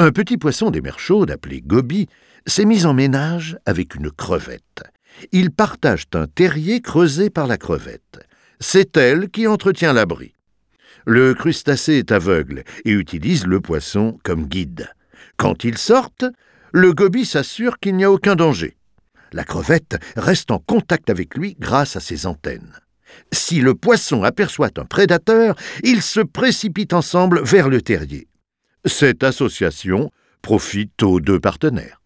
Un petit poisson des mers chaudes, appelé goby, s'est mis en ménage avec une crevette. Ils partagent un terrier creusé par la crevette. C'est elle qui entretient l'abri. Le crustacé est aveugle et utilise le poisson comme guide. Quand ils sortent, le goby s'assure qu'il n'y a aucun danger. La crevette reste en contact avec lui grâce à ses antennes. Si le poisson aperçoit un prédateur, ils se précipitent ensemble vers le terrier. Cette association profite aux deux partenaires.